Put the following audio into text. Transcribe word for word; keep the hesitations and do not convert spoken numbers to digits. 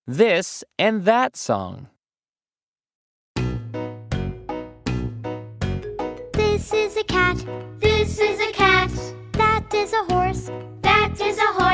this and that song. This is a cat. This is a cat. That is a horse. That is a horse.